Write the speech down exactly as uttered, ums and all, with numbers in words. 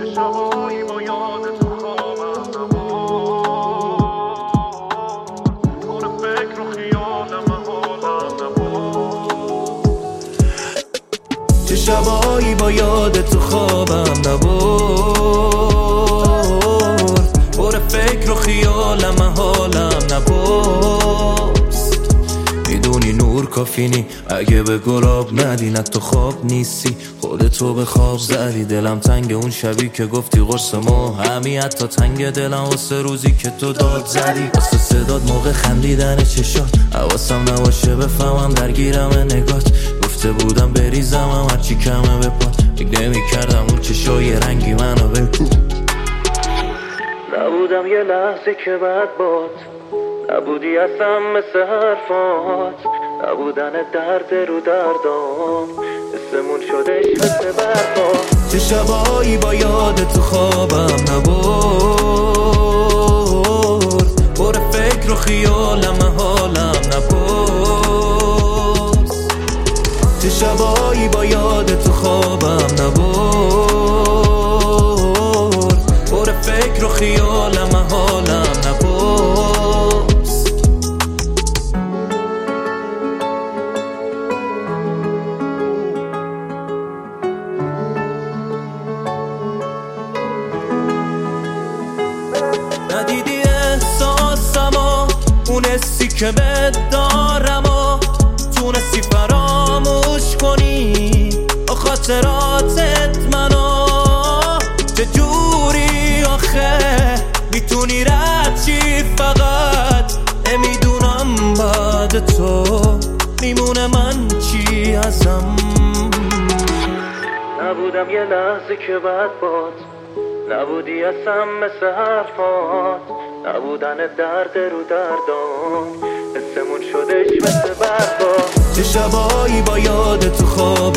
شبایی با یاد تو خوابم نبود، پر فکر و خیالم حالم نبود. چه شبایی با یاد تو خوابم نبود، پر فکر و خیالم حالم نبود. میدونی نور کافی نی اگه به گلاب ندی، نه تو خواب نیستی خودتو به خواب زدی. دلم تنگ اون شبی که گفتی قرص ما همی، حتی تنگ دلم واسه روزی که تو داد زدی. واسه صداد موقع خندیدن چشات حواسم نباشه بفهمم درگیرم نگات. گفته بودم بریزم هرچی کمه به پات، فکر نمی کردم اون چشای رنگی منو بکن. نبودم یه لحظه که بعد باد، نبودی اصلا مثل حرفات، نبودن درد رو دردام اسمون شدش مثل برفا. چه شبایی با یاد تو خوابم نبود، پر فکر و خیالم حالم نبود. چه شبایی با یاد تو خوابم نبود، پر فکر و خیالم حالم نبود. ندیدی احساسمو، اون حسی که بهت دارم و تونستی فراموش کنی با خاطراتت منو. چجوری آخه میتونی رد چی؟ فقط نمیدونم بعد تو میمونه من چی ازم. نبودم یه لحظه که بعد باد، نبودی اصلا مثل حرفات، نبودن درد رو دردام اسمون شدش مثل برفا. چه شبایی با یاد تو خواب